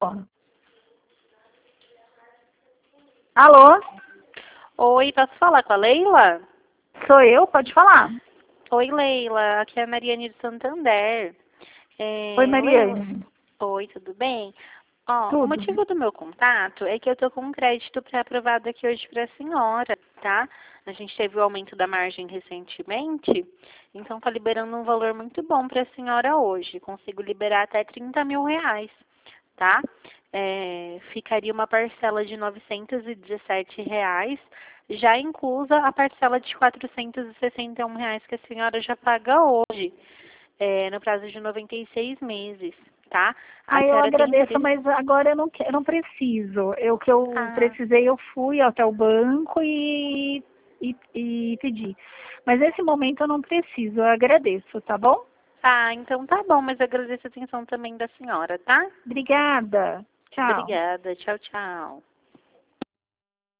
Alô? Oi, posso falar com a Leila? Sou eu? Pode falar. Oi, Leila. Aqui é a Mariane de Santander. Oi, Leila. Mariane. Oi, tudo bem? Ó, o Tudo. motivo do meu contato é que eu tô com um crédito pré-aprovado aqui hoje para a senhora, tá? A gente teve o aumento da margem recentemente, então tá liberando um valor muito bom para a senhora hoje. Consigo liberar até R$ 30.000, tá? Ficaria uma parcela de R$ 917, já inclusa a parcela de R$ 461 que a senhora já paga hoje, no prazo de 96 meses, tá? A Eu senhora tem agradeço, interesse? mas agora eu não preciso. O que eu Ah, precisei, eu fui até o banco e pedi. Mas nesse momento eu não preciso, eu agradeço, tá bom? então tá bom, mas eu agradeço a atenção também da senhora, tá? Obrigada. Tchau. Obrigada, tchau, tchau.